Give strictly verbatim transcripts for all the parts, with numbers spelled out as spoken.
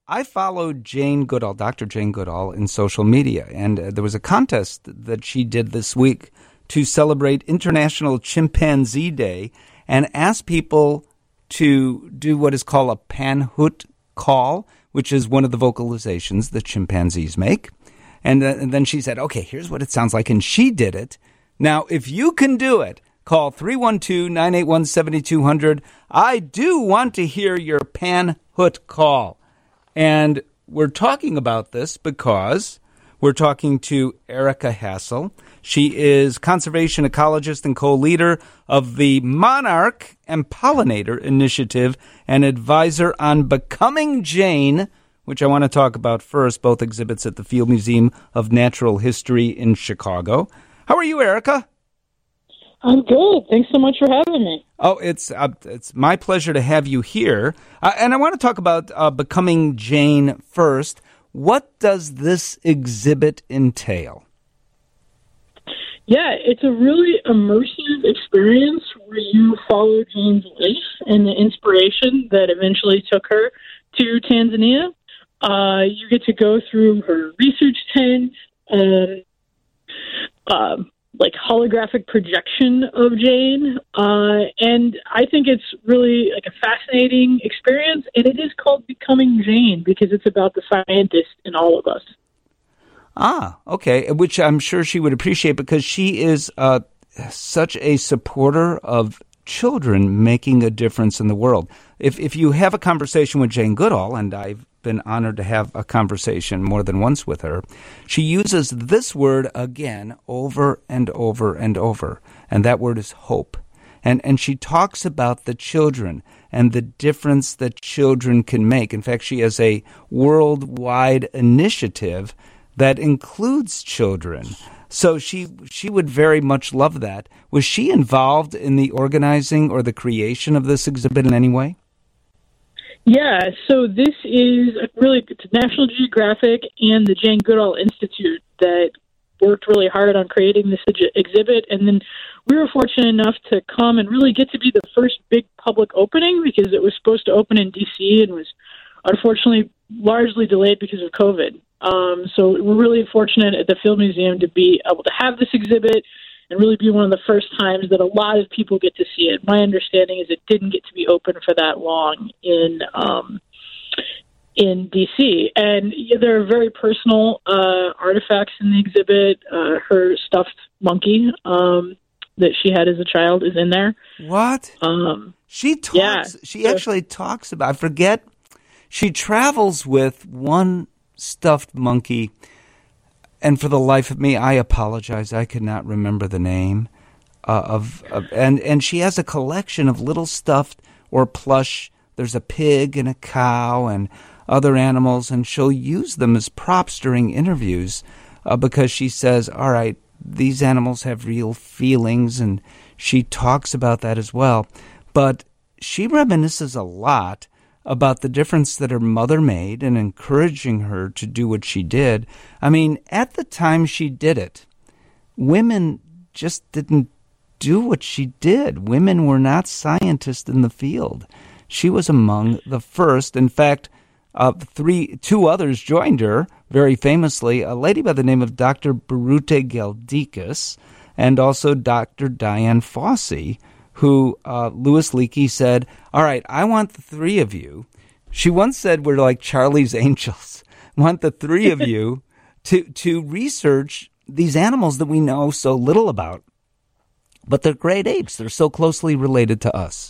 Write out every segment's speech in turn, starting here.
I followed Jane Goodall, Doctor Jane Goodall, in social media, and uh, there was a contest that she did this week to celebrate International Chimpanzee Day and ask people to do what is called a panhut call, which is one of the vocalizations that chimpanzees make. And, uh, and then she said, okay, here's what it sounds like, and she did it. Now, if you can do it, call three one two, nine eight one, seven two zero zero. I do want to hear your panhut call. And we're talking about this because we're talking to Erica Hassel. She is conservation ecologist and co-leader of the Monarch and Pollinator Initiative and advisor on Becoming Jane, which I want to talk about first, both exhibits at the Field Museum of Natural History in Chicago. How are you, Erica? I'm good. Thanks so much for having me. Oh, it's uh, it's my pleasure to have you here. Uh, and I want to talk about uh, Becoming Jane first. What does this exhibit entail? Yeah, it's a really immersive experience where you follow Jane's life and the inspiration that eventually took her to Tanzania. Uh, you get to go through her research tent and uh, like holographic projection of Jane. Uh, and I think it's really like a fascinating experience. And it is called Becoming Jane because it's about the scientist in all of us. Ah, okay, which I'm sure she would appreciate because she is uh, such a supporter of children making a difference in the world. If if you have a conversation with Jane Goodall, and I've been honored to have a conversation more than once with her, she uses this word again over and over and over, and that word is hope. And and she talks about the children and the difference that children can make. In fact, she has a worldwide initiative that includes children. So she she would very much love that. Was she involved in the organizing or the creation of this exhibit in any way? Yeah, so this is really it's National Geographic and the Jane Goodall Institute that worked really hard on creating this exhibit. And then we were fortunate enough to come and really get to be the first big public opening because it was supposed to open in D C and was unfortunately largely delayed because of COVID. Um, so we're really fortunate at the Field Museum to be able to have this exhibit and really be one of the first times that a lot of people get to see it. My understanding is it didn't get to be open for that long in um, in D C. And there are very personal uh, artifacts in the exhibit. Uh, her stuffed monkey um, that she had as a child is in there. What? Um, she talks. yeah. She actually talks about. I forget. She travels with one stuffed monkey, and for the life of me, I apologize. I could not remember the name uh, of, of and and she has a collection of little stuffed or plush. There's a pig and a cow and other animals, and she'll use them as props during interviews uh, because she says, "All right, these animals have real feelings," and she talks about that as well. But she reminisces a lot about the difference that her mother made and encouraging her to do what she did. I mean, at the time she did it, women just didn't do what she did. Women were not scientists in the field. She was among the first. In fact, uh, three, two others joined her, very famously, a lady by the name of Doctor Birute Galdikas and also Doctor Diane Fossey, who uh, Louis Leakey said, all right, I want the three of you. She once said we're like Charlie's Angels. I want the three of you to to research these animals that we know so little about. But they're great apes. They're so closely related to us.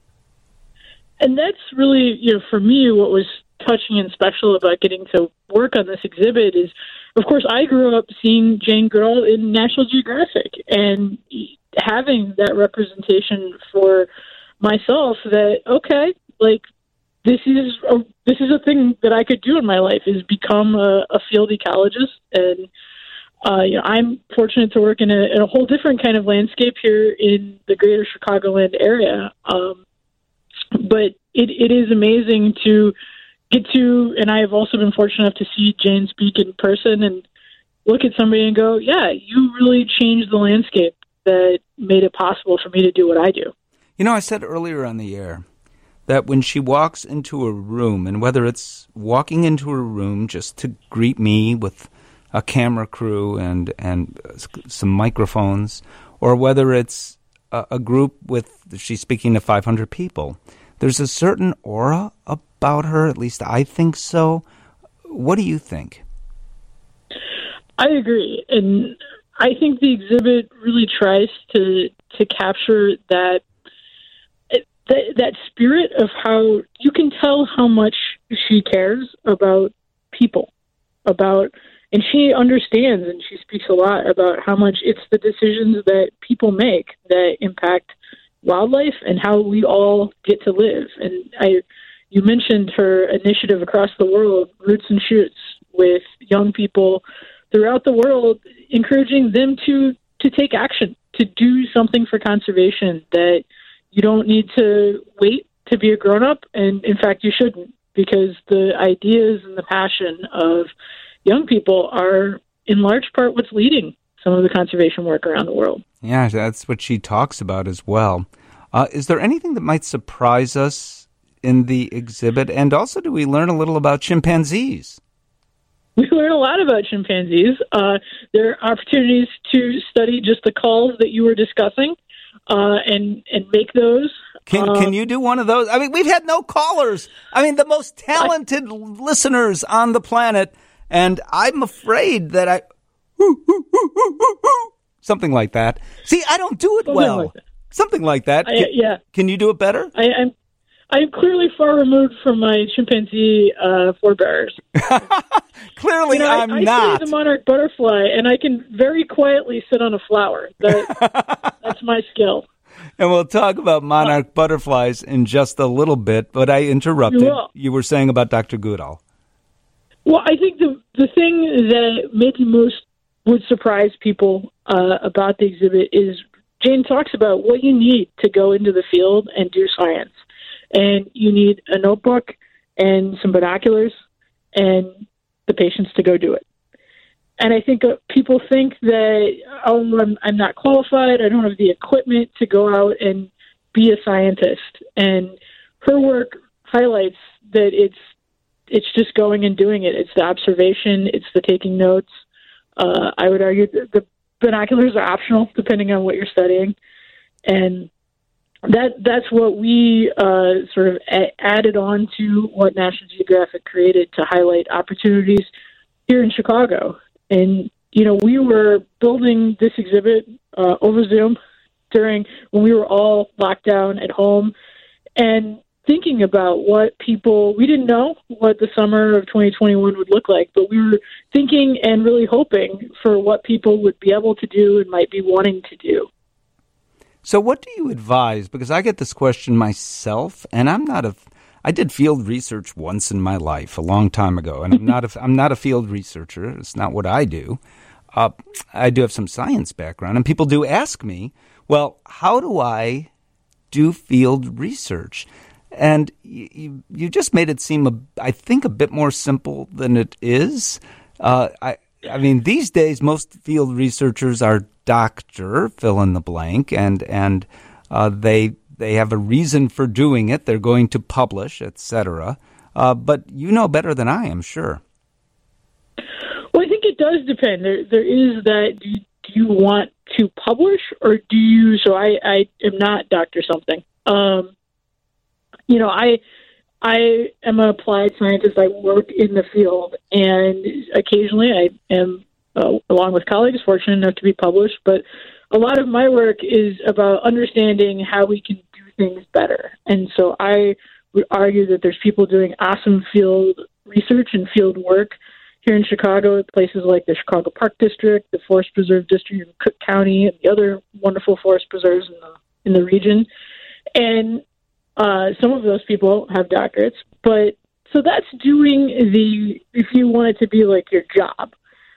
And that's really, you know, for me, what was touching and special about getting to work on this exhibit is, of course, I grew up seeing Jane Goodall in National Geographic and having that representation for myself that, okay, like, this is a, this is a thing that I could do in my life, is become a, a field ecologist. And uh, you know, I'm fortunate to work in a, in a whole different kind of landscape here in the greater Chicagoland area. Um, but it, it is amazing to get to, and I have also been fortunate enough to see Jane speak in person and look at somebody and go, yeah, you really changed the landscape that made it possible for me to do what I do. You know, I said earlier on the air that when she walks into a room, and whether it's walking into a room just to greet me with a camera crew and, and some microphones, or whether it's a, a group with, she's speaking to five hundred people, there's a certain aura about her, at least I think so. What do you think? I agree. And I think the exhibit really tries to to capture that that, that spirit of how you can tell how much she cares about people, about, and she understands and she speaks a lot about how much it's the decisions that people make that impact wildlife and how we all get to live. And I, you mentioned her initiative across the world, Roots and Shoots, with young people throughout the world, encouraging them to, to take action, to do something for conservation, that you don't need to wait to be a grown-up, and in fact, you shouldn't, because the ideas and the passion of young people are, in large part, what's leading some of the conservation work around the world. Yeah, that's what she talks about as well. Uh, is there anything that might surprise us in the exhibit? And also, do we learn a little about chimpanzees? We learn a lot about chimpanzees. Uh, there are opportunities to study just the calls that you were discussing uh, and, and make those. Can, uh, can you do one of those? I mean, we've had no callers. I mean, the most talented I, listeners on the planet, and I'm afraid that I... Something like that. See, I don't do it something well. Like something like that. I, Can, yeah. Can you do it better? I, I'm I'm clearly far removed from my chimpanzee uh, forebears. Clearly, you know, I'm I, I not. I study the monarch butterfly, and I can very quietly sit on a flower. That, that's my skill. And we'll talk about monarch uh, butterflies in just a little bit, but I interrupted. You, you were saying about Doctor Goodall. Well, I think the the thing that maybe most would surprise people uh, about the exhibit is Jane talks about what you need to go into the field and do science. And you need a notebook and some binoculars and the patience to go do it. And I think uh, people think that, oh, I'm, I'm not qualified, I don't have the equipment to go out and be a scientist. And her work highlights that it's it's just going and doing it. It's the observation, it's the taking notes. Uh, I would argue that the binoculars are optional depending on what you're studying. And That that's what we uh, sort of a- added on to what National Geographic created to highlight opportunities here in Chicago. And, you know, we were building this exhibit uh, over Zoom during when we were all locked down at home and thinking about what people, we didn't know what the summer of twenty twenty-one would look like, but we were thinking and really hoping for what people would be able to do and might be wanting to do. So what do you advise? Because I get this question myself, and I'm not a, I did field research once in my life, a long time ago, and I'm not a, I'm not a field researcher. It's not what I do. Uh, I do have some science background, and people do ask me, well, how do I do field research? And you, you, you just made it seem, a, I think, a bit more simple than it is. Uh, I, I mean, these days, most field researchers are doctor, fill in the blank, and and uh, they they have a reason for doing it. They're going to publish, et cetera. Uh, but you know better than I am, sure. Well, I think it does depend. There there is that. Do you, do you want to publish, or do you? So I, I am not Doctor Something. Um, you know, I I am an applied scientist. I work in the field, and occasionally I am. Uh, along with colleagues, fortunate enough to be published. But a lot of my work is about understanding how we can do things better. And so I would argue that there's people doing awesome field research and field work here in Chicago at places like the Chicago Park District, the Forest Preserve District in Cook County, and the other wonderful forest preserves in the, in the region. And uh, some of those people have doctorates. But so that's doing the, if you want it to be like your job.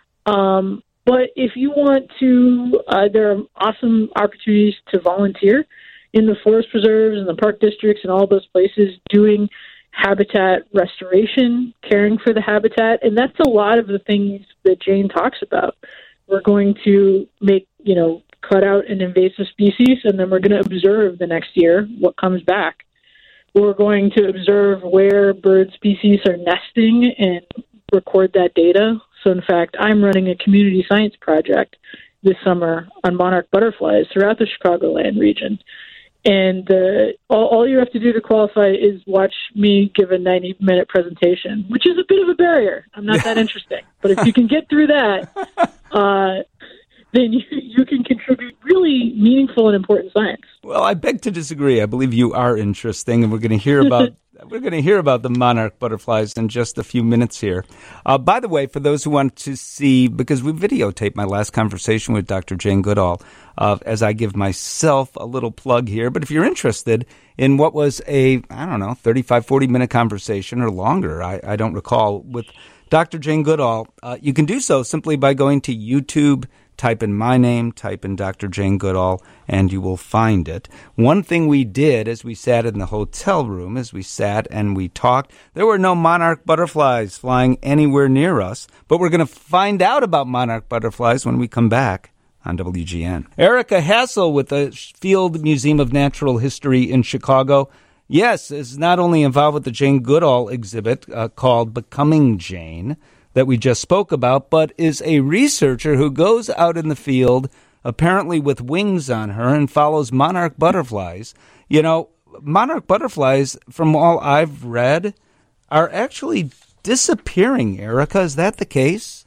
Um, but if you want to, uh, there are awesome opportunities to volunteer in the forest preserves and the park districts and all those places doing habitat restoration, caring for the habitat. And that's a lot of the things that Jane talks about. We're going to make, you know, cut out an invasive species, and then we're going to observe the next year what comes back. We're going to observe where bird species are nesting and record that data. So, in fact, I'm running a community science project this summer on monarch butterflies throughout the Chicagoland region. And uh, all, all you have to do to qualify is watch me give a ninety-minute presentation, which is a bit of a barrier. I'm not that interesting. But if you can get through that, uh, then you, you can contribute really meaningful and important science. Well, I beg to disagree. I believe you are interesting, and we're going to hear about we're going to hear about the monarch butterflies in just a few minutes here. Uh, by the way, for those who want to see, because we videotaped my last conversation with Doctor Jane Goodall, uh, as I give myself a little plug here. But if you're interested in what was a, I don't know, thirty-five, forty-minute conversation or longer, I, I don't recall, with Doctor Jane Goodall, uh, you can do so simply by going to YouTube. Type in my name, type in Doctor Jane Goodall, and you will find it. One thing we did as we sat in the hotel room, as we sat and we talked, there were no monarch butterflies flying anywhere near us, but we're going to find out about monarch butterflies when we come back on W G N. Erica Hassel with the Field Museum of Natural History in Chicago. Yes, is not only involved with the Jane Goodall exhibit uh, called Becoming Jane, that we just spoke about, but is a researcher who goes out in the field, apparently with wings on her, and follows monarch butterflies. You know, monarch butterflies, from all I've read, are actually disappearing. Erica, is that the case?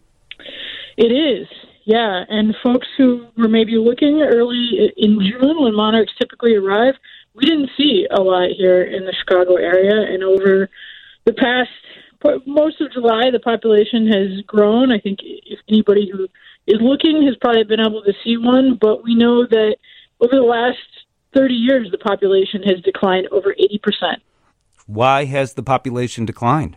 It is, yeah. And folks who were maybe looking early in June when monarchs typically arrive, we didn't see a lot here in the Chicago area. And over the past most of July, the population has grown. I think if anybody who is looking has probably been able to see one, but we know that over the last thirty years, the population has declined over eighty percent. Why has the population declined?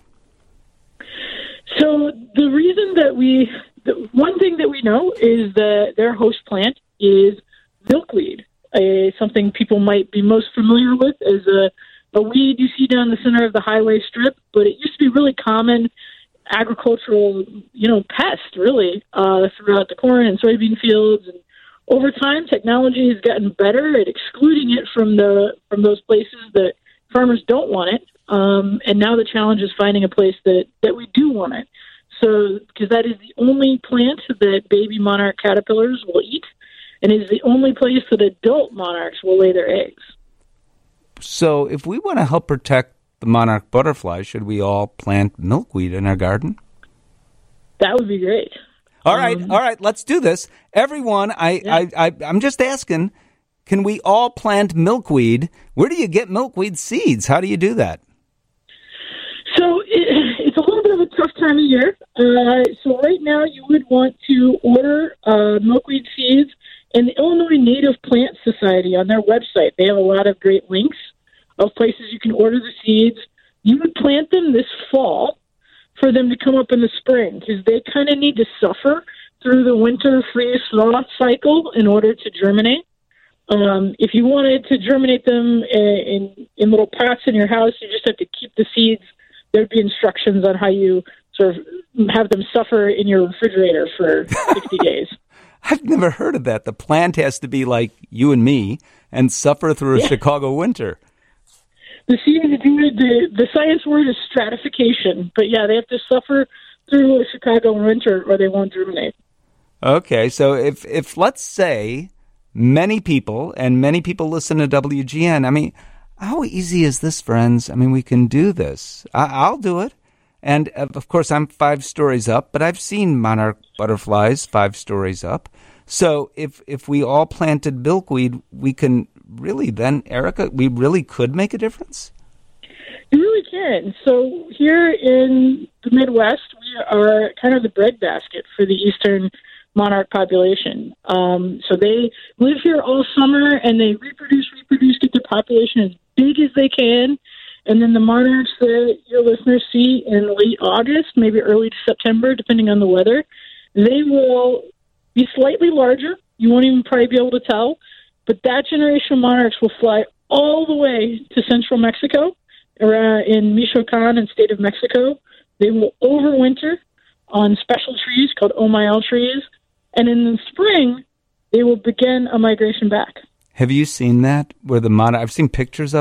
So the reason that we, the one thing that we know is that their host plant is milkweed, a, something people might be most familiar with as a a weed you see down the center of the highway strip, but it used to be really common agricultural, you know, pest, really, uh, throughout the corn and soybean fields. And over time, technology has gotten better at excluding it from the from those places that farmers don't want it. Um, and now the challenge is finding a place that, that we do want it. So, because that is the only plant that baby monarch caterpillars will eat, and is the only place that adult monarchs will lay their eggs. So if we want to help protect the monarch butterfly, should we all plant milkweed in our garden? That would be great. All right, um, all right, let's do this. Everyone, I, yeah. I, I, I'm just asking, can we all plant milkweed? Where do you get milkweed seeds? How do you do that? So it, it's a little bit of a tough time of year. Uh, so right now you would want to order uh, milkweed seeds. And the Illinois Native Plant Society, on their website, they have a lot of great links of places you can order the seeds. You would plant them this fall for them to come up in the spring, because they kind of need to suffer through the winter freeze-thaw cycle in order to germinate. Um, if you wanted to germinate them in, in, in little pots in your house, you just have to keep the seeds. There would be instructions on how you sort of have them suffer in your refrigerator for sixty days. I've never heard of that. The plant has to be like you and me and suffer through a yeah. Chicago winter. The seeds do the the science word is stratification, but yeah, they have to suffer through a Chicago winter or they won't germinate. Okay, so if if let's say many people and many people listen to W G N, I mean, how easy is this, friends? I mean, we can do this. I, I'll do it. And, of course, I'm five stories up, but I've seen monarch butterflies five stories up. So if if we all planted milkweed, we can really then, Erica, we really could make a difference? You really can. So here in the Midwest, we are kind of the breadbasket for the eastern monarch population. Um, so they live here all summer, and they reproduce, reproduce, get their population as big as they can. And then the monarchs that your listeners see in late August, maybe early September, depending on the weather, they will be slightly larger. You won't even probably be able to tell. But that generation of monarchs will fly all the way to central Mexico, or, uh, in Michoacan and state of Mexico. They will overwinter on special trees called Omayal trees. And in the spring, they will begin a migration back. Have you seen that? Where the monarch, I've seen pictures of it.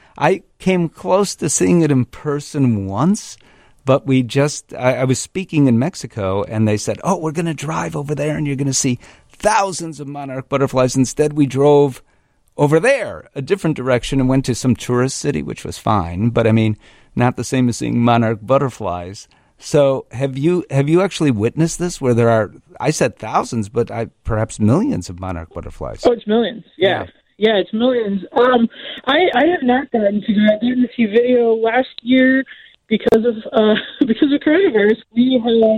I came close to seeing it in person once, but we just, I, I was speaking in Mexico, and they said, oh, we're going to drive over there, and you're going to see thousands of monarch butterflies. Instead, we drove over there, a different direction, and went to some tourist city, which was fine, but I mean, not the same as seeing monarch butterflies. So have you have you actually witnessed this, where there are, I said thousands, but I, perhaps millions of monarch butterflies? Oh, it's millions, yeah. yeah. Yeah, it's millions. Um, I, I have not gotten to go. I didn't see video last year because of uh, because of coronavirus. We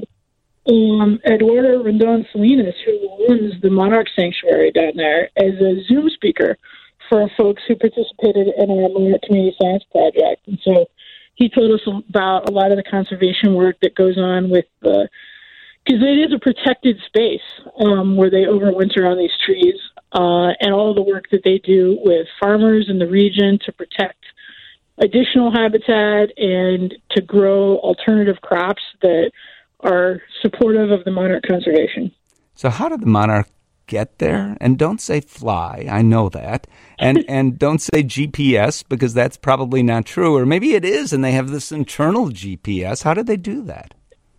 had um, Eduardo Rendon Salinas, who runs the Monarch Sanctuary down there, as a Zoom speaker for folks who participated in our Monarch Community Science Project. And so he told us about a lot of the conservation work that goes on with the, because it is a protected space um, where they overwinter on these trees, uh, and all the work that they do with farmers in the region to protect additional habitat and to grow alternative crops that are supportive of the monarch conservation. So how did the monarch get there? And don't say fly, I know that. And and don't say G P S, because that's probably not true. Or maybe it is, and they have this internal G P S. How did they do that?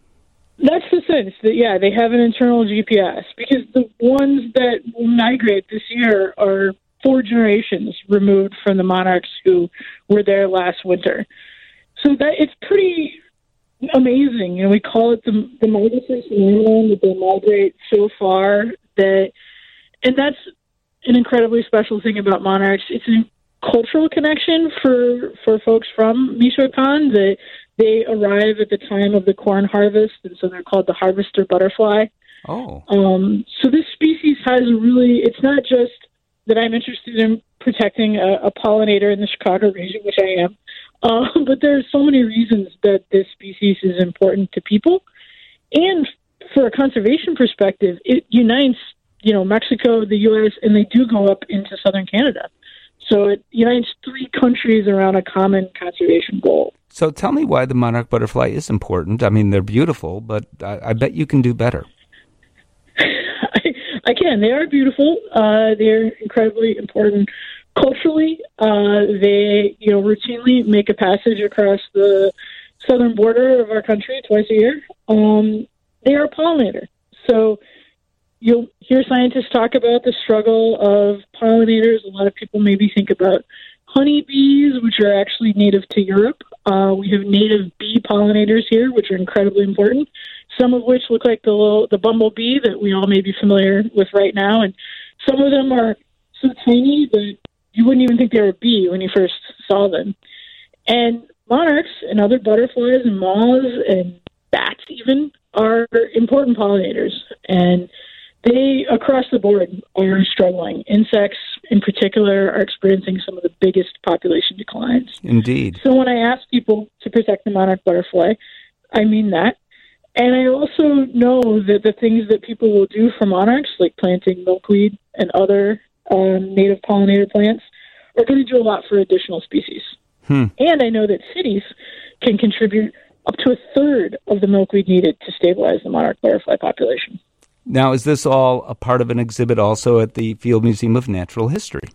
That's the sense that, yeah, they have an internal G P S, because the ones that will migrate this year are four generations removed from the monarchs who were there last winter. So that it's pretty amazing. You know, we call it the, the migratory phenomenon, that they migrate so far that, and that's an incredibly special thing about monarchs. It's a cultural connection for, for folks from Michoacan, that they arrive at the time of the corn harvest, and so they're called the harvester butterfly. Oh. Um, so this species has a really, it's not just that I'm interested in protecting a, a pollinator in the Chicago region, which I am, uh, but there are so many reasons that this species is important to people. And for a conservation perspective, it unites, you know, Mexico, the U S, and they do go up into southern Canada. So it unites three countries around a common conservation goal. So tell me why the monarch butterfly is important. I mean, they're beautiful, but I, I bet you can do better. I, I can. They are beautiful. Uh, they're incredibly important culturally. Uh, they, you know, routinely make a passage across the southern border of our country twice a year. Um, they are a pollinator. So you'll hear scientists talk about the struggle of pollinators. A lot of people maybe think about honeybees, which are actually native to Europe. Uh, we have native bee pollinators here, which are incredibly important, some of which look like the little, the bumblebee that we all may be familiar with right now. And some of them are so tiny that you wouldn't even think they were a bee when you first saw them. And monarchs and other butterflies and moths and bats even are important pollinators. And they, across the board, are struggling. Insects, in particular, are experiencing some of the biggest population declines. Indeed. So when I ask people to protect the monarch butterfly, I mean that. And I also know that the things that people will do for monarchs, like planting milkweed and other um, native pollinator plants, are going to do a lot for additional species. Hmm. And I know that cities can contribute up to a third of the milkweed needed to stabilize the monarch butterfly population. Now, is this all a part of an exhibit also at the Field Museum of Natural History?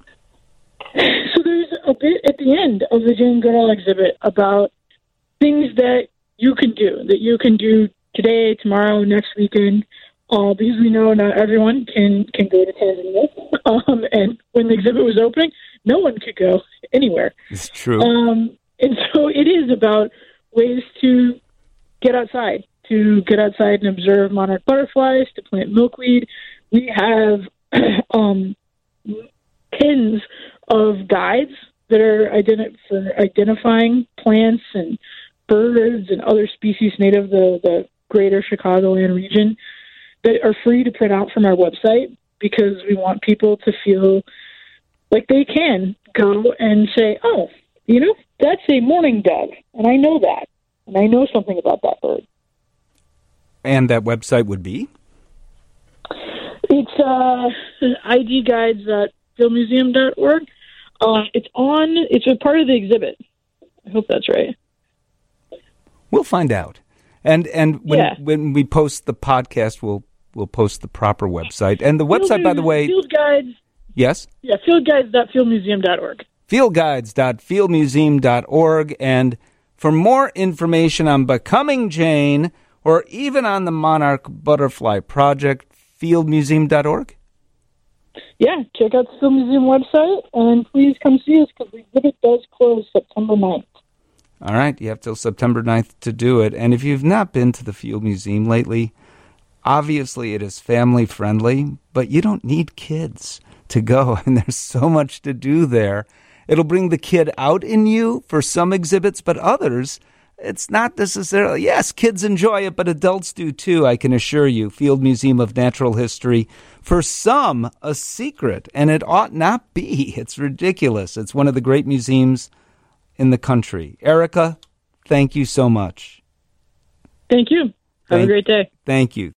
So there's a bit at the end of the Jane Goodall exhibit about things that you can do, that you can do today, tomorrow, next weekend, uh, because we know not everyone can, can go to Tanzania. Um, and when the exhibit was opening, no one could go anywhere. It's true. Um, and so it is about ways to get outside, to get outside and observe monarch butterflies, to plant milkweed. We have um, tens of guides that are identi- for identifying plants and birds and other species native to the greater Chicagoland region that are free to print out from our website, because we want people to feel like they can go and say, oh, you know, that's a mourning dove, and I know that, and I know something about that bird. And that website would be? It's uh, I D guides dot field museum dot org. Uh, it's on, it's a part of the exhibit. I hope that's right. We'll find out. And and when yeah. when we post the podcast, we'll we'll post the proper website. And the website, field, by the way... Field Guides. Yes? Yeah, field guides dot field museum dot org. field guides dot field museum dot org. And for more information on Becoming Jane or even on the Monarch Butterfly Project, field museum dot org? Yeah, check out the Field Museum website, and please come see us because the exhibit does close September ninth. All right, you have till September ninth to do it. And if you've not been to the Field Museum lately, obviously it is family-friendly, but you don't need kids to go, and there's so much to do there. It'll bring the kid out in you for some exhibits, but others, it's not necessarily. Yes, kids enjoy it, but adults do too, I can assure you. Field Museum of Natural History, for some, a secret, and it ought not be. It's ridiculous. It's one of the great museums in the country. Erica, thank you so much. Thank you. Have Thank, a great day. Thank you.